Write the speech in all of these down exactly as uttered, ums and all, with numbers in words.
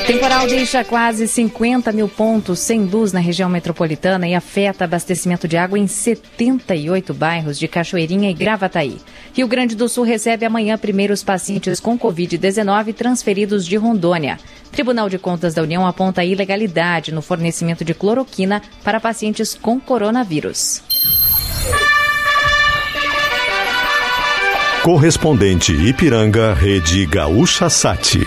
Temporal deixa quase cinquenta mil pontos sem luz na região metropolitana e afeta abastecimento de água em setenta e oito bairros de Cachoeirinha e Gravataí. Rio Grande do Sul recebe amanhã primeiros pacientes com covid dezenove transferidos de Rondônia. Tribunal de Contas da União aponta a ilegalidade no fornecimento de cloroquina para pacientes com coronavírus. Correspondente Ipiranga, Rede Gaúcha Sat.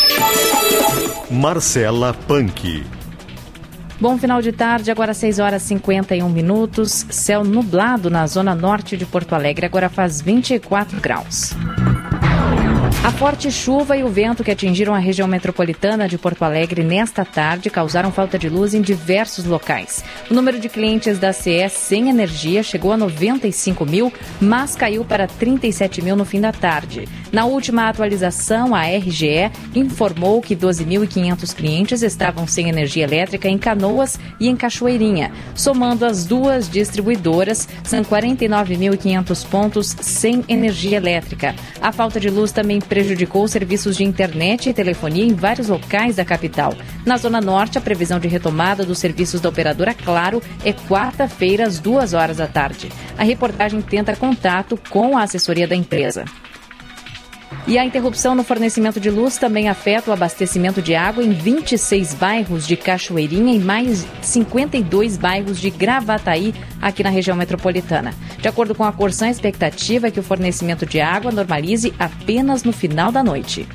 Marcela Punk. Bom final de tarde, agora seis horas e cinquenta e um minutos. Céu nublado na zona norte de Porto Alegre, agora faz vinte e quatro graus. A forte chuva e o vento que atingiram a região metropolitana de Porto Alegre nesta tarde causaram falta de luz em diversos locais. O número de clientes da C E sem energia chegou a noventa e cinco mil, mas caiu para trinta e sete mil no fim da tarde. Na última atualização, a R G E informou que doze mil e quinhentos clientes estavam sem energia elétrica em Canoas e em Cachoeirinha. Somando as duas distribuidoras, são quarenta e nove mil e quinhentos pontos sem energia elétrica. A falta de luz também prejudicou os serviços de internet e telefonia em vários locais da capital. Na Zona Norte, a previsão de retomada dos serviços da operadora Claro é quarta-feira, às duas horas da tarde. A reportagem tenta contato com a assessoria da empresa. E a interrupção no fornecimento de luz também afeta o abastecimento de água em vinte e seis bairros de Cachoeirinha e mais cinquenta e dois bairros de Gravataí, aqui na região metropolitana. De acordo com a Corsan, a expectativa é que o fornecimento de água normalize apenas no final da noite.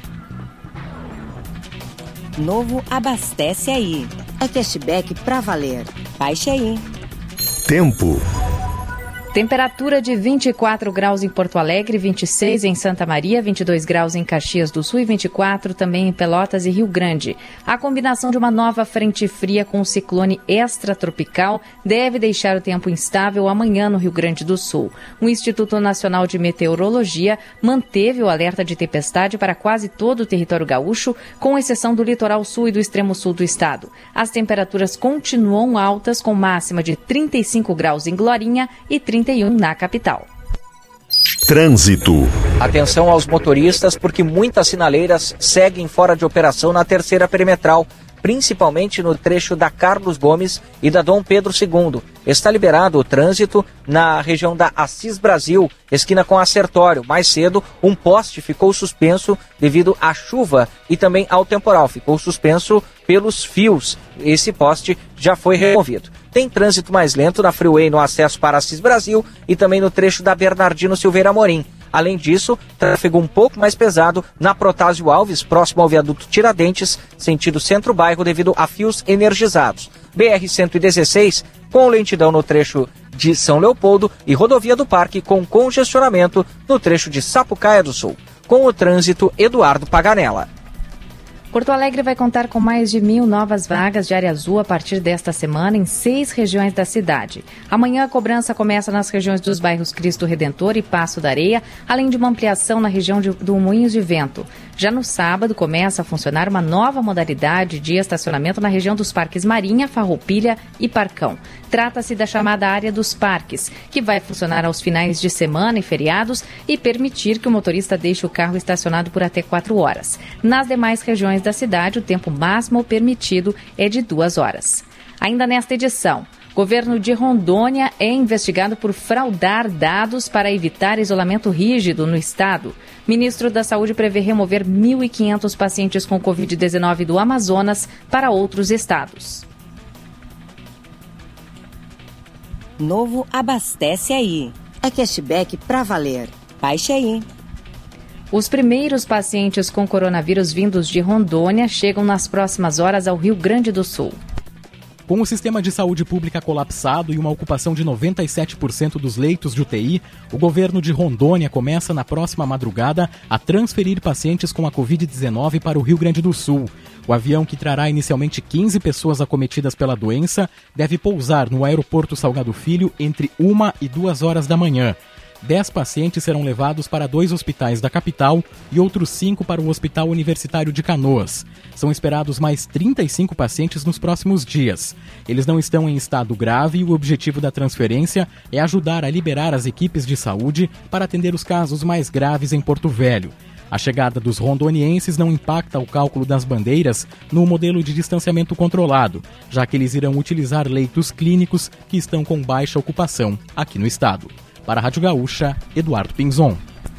Novo Abastece Aí. É cashback pra valer. Baixe aí. Tempo. Temperatura de vinte e quatro graus em Porto Alegre, vinte e seis em Santa Maria, vinte e dois graus em Caxias do Sul e vinte e quatro também em Pelotas e Rio Grande. A combinação de uma nova frente fria com um ciclone extratropical deve deixar o tempo instável amanhã no Rio Grande do Sul. O Instituto Nacional de Meteorologia manteve o alerta de tempestade para quase todo o território gaúcho, com exceção do litoral sul e do extremo sul do estado. As temperaturas continuam altas, com máxima de trinta e cinco graus em Glorinha e trinta e um na capital. Trânsito. Atenção aos motoristas, porque muitas sinaleiras seguem fora de operação na terceira perimetral, principalmente no trecho da Carlos Gomes e da Dom Pedro segundo. Está liberado o trânsito na região da Assis Brasil, esquina com a Sertório. Mais cedo, um poste ficou suspenso devido à chuva e também ao temporal. Ficou suspenso pelos fios. Esse poste já foi removido. Tem trânsito mais lento na Freeway no acesso para Assis Brasil e também no trecho da Bernardino Silveira Amorim. Além disso, tráfego um pouco mais pesado na Protásio Alves, próximo ao viaduto Tiradentes, sentido centro-bairro, devido a fios energizados. B R cento e dezesseis, com lentidão no trecho de São Leopoldo, e Rodovia do Parque, com congestionamento no trecho de Sapucaia do Sul. Com o trânsito, Eduardo Paganella. Porto Alegre vai contar com mais de mil novas vagas de área azul a partir desta semana em seis regiões da cidade. Amanhã a cobrança começa nas regiões dos bairros Cristo Redentor e Passo da Areia, além de uma ampliação na região de, do Moinhos de Vento. Já no sábado começa a funcionar uma nova modalidade de estacionamento na região dos parques Marinha, Farroupilha e Parcão. Trata-se da chamada área dos parques, que vai funcionar aos finais de semana e feriados e permitir que o motorista deixe o carro estacionado por até quatro horas. Nas demais regiões da cidade, o tempo máximo permitido é de duas horas. Ainda nesta edição, o governo de Rondônia é investigado por fraudar dados para evitar isolamento rígido no estado. O ministro da Saúde prevê remover mil e quinhentos pacientes com covid dezenove do Amazonas para outros estados. Novo Abastece Aí. É cashback pra valer. Baixe aí. Os primeiros pacientes com coronavírus vindos de Rondônia chegam nas próximas horas ao Rio Grande do Sul. Com o sistema de saúde pública colapsado e uma ocupação de noventa e sete por cento dos leitos de U T I, o governo de Rondônia começa na próxima madrugada a transferir pacientes com a covid dezenove para o Rio Grande do Sul. O avião, que trará inicialmente quinze pessoas acometidas pela doença, deve pousar no aeroporto Salgado Filho entre uma e duas horas da manhã. Dez pacientes serão levados para dois hospitais da capital e outros cinco para o Hospital Universitário de Canoas. São esperados mais trinta e cinco pacientes nos próximos dias. Eles não estão em estado grave e o objetivo da transferência é ajudar a liberar as equipes de saúde para atender os casos mais graves em Porto Velho. A chegada dos rondonienses não impacta o cálculo das bandeiras no modelo de distanciamento controlado, já que eles irão utilizar leitos clínicos que estão com baixa ocupação aqui no estado. Para a Rádio Gaúcha, Eduardo Pinzon.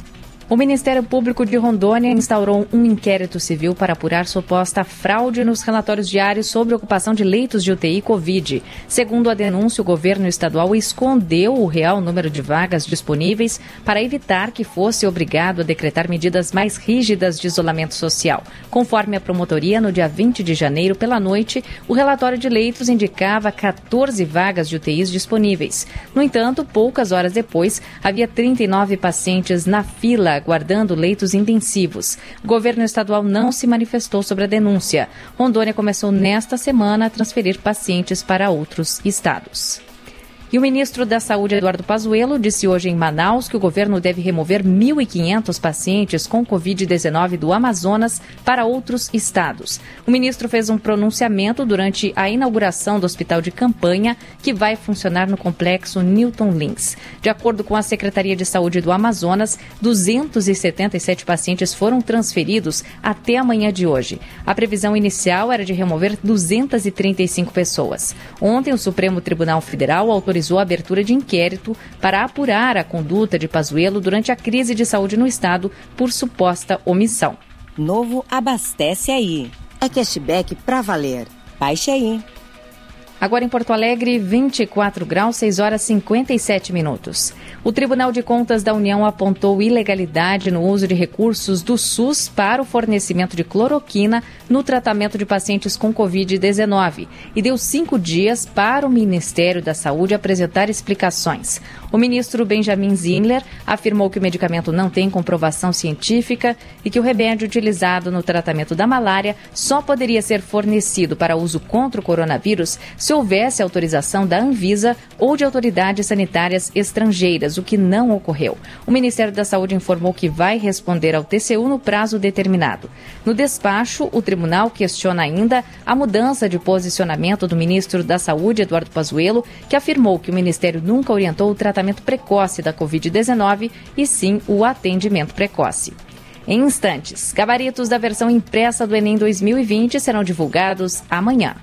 O Ministério Público de Rondônia instaurou um inquérito civil para apurar suposta fraude nos relatórios diários sobre ocupação de leitos de U T I Covid. Segundo a denúncia, o governo estadual escondeu o real número de vagas disponíveis para evitar que fosse obrigado a decretar medidas mais rígidas de isolamento social. Conforme a promotoria, no dia vinte de janeiro, pela noite, o relatório de leitos indicava catorze vagas de U T Is disponíveis. No entanto, poucas horas depois, havia trinta e nove pacientes na fila aguardando leitos intensivos. O governo estadual não se manifestou sobre a denúncia. Rondônia começou nesta semana a transferir pacientes para outros estados. E o ministro da Saúde, Eduardo Pazuello, disse hoje em Manaus que o governo deve remover mil e quinhentos pacientes com covid dezenove do Amazonas para outros estados. O ministro fez um pronunciamento durante a inauguração do hospital de campanha, que vai funcionar no complexo Newton Lins. De acordo com a Secretaria de Saúde do Amazonas, duzentos e setenta e sete pacientes foram transferidos até a manhã de hoje. A previsão inicial era de remover duzentas e trinta e cinco pessoas. Ontem, o Supremo Tribunal Federal autorizou a abertura de inquérito para apurar a conduta de Pazuello durante a crise de saúde no estado por suposta omissão. Novo Abastece Aí. É cashback pra valer. Baixe aí. Agora em Porto Alegre, vinte e quatro graus, seis horas e cinquenta e sete minutos. O Tribunal de Contas da União apontou ilegalidade no uso de recursos do SUS para o fornecimento de cloroquina no tratamento de pacientes com covid dezenove e deu cinco dias para o Ministério da Saúde apresentar explicações. O ministro Benjamin Zindler afirmou que o medicamento não tem comprovação científica e que o remédio utilizado no tratamento da malária só poderia ser fornecido para uso contra o coronavírus se houvesse autorização da Anvisa ou de autoridades sanitárias estrangeiras, o que não ocorreu. O Ministério da Saúde informou que vai responder ao T C U no prazo determinado. No despacho, o tribunal questiona ainda a mudança de posicionamento do ministro da Saúde, Eduardo Pazuello, que afirmou que o Ministério nunca orientou o tratamento precoce da covid dezenove e sim o atendimento precoce. Em instantes, gabaritos da versão impressa do Enem dois mil e vinte serão divulgados amanhã.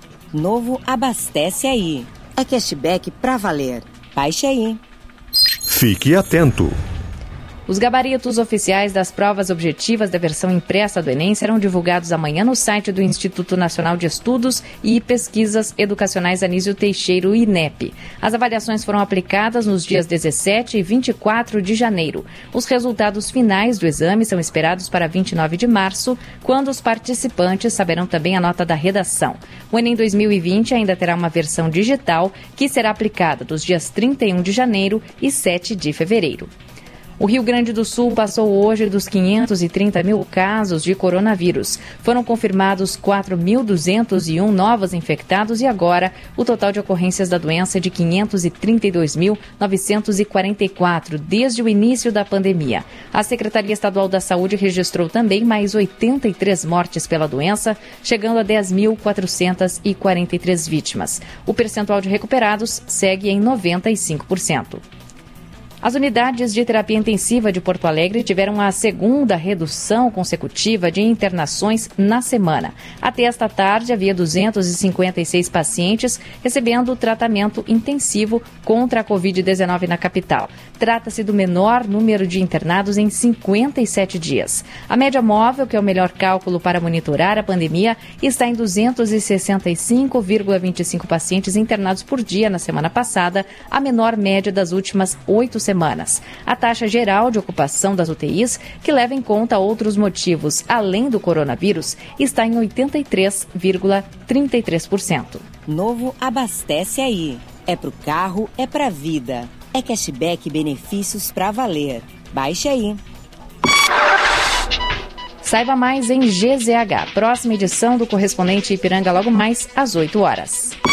Novo Abastece Aí. É cashback pra valer. Baixe aí. Fique atento. Os gabaritos oficiais das provas objetivas da versão impressa do Enem serão divulgados amanhã no site do Instituto Nacional de Estudos e Pesquisas Educacionais Anísio Teixeira, o I N E P. As avaliações foram aplicadas nos dias dezessete e vinte e quatro de janeiro. Os resultados finais do exame são esperados para vinte e nove de março, quando os participantes saberão também a nota da redação. O Enem dois mil e vinte ainda terá uma versão digital que será aplicada dos dias trinta e um de janeiro e sete de fevereiro. O Rio Grande do Sul passou hoje dos quinhentos e trinta mil casos de coronavírus. Foram confirmados quatro mil duzentos e um novos infectados e agora o total de ocorrências da doença é de quinhentos e trinta e dois mil novecentos e quarenta e quatro desde o início da pandemia. A Secretaria Estadual da Saúde registrou também mais oitenta e três mortes pela doença, chegando a dez mil quatrocentas e quarenta e três vítimas. O percentual de recuperados segue em noventa e cinco por cento. As unidades de terapia intensiva de Porto Alegre tiveram a segunda redução consecutiva de internações na semana. Até esta tarde, havia duzentos e cinquenta e seis pacientes recebendo tratamento intensivo contra a covid dezenove na capital. Trata-se do menor número de internados em cinquenta e sete dias. A média móvel, que é o melhor cálculo para monitorar a pandemia, está em duzentos e sessenta e cinco vírgula vinte e cinco pacientes internados por dia na semana passada, a menor média das últimas oito semanas. Semanas. A taxa geral de ocupação das U T Is, que leva em conta outros motivos além do coronavírus, está em oitenta e três vírgula trinta e três por cento. Novo Abastece Aí. É pro carro, é pra vida. É cashback e benefícios pra valer. Baixe aí. Saiba mais em G Z H. Próxima edição do Correspondente Ipiranga logo mais às oito horas.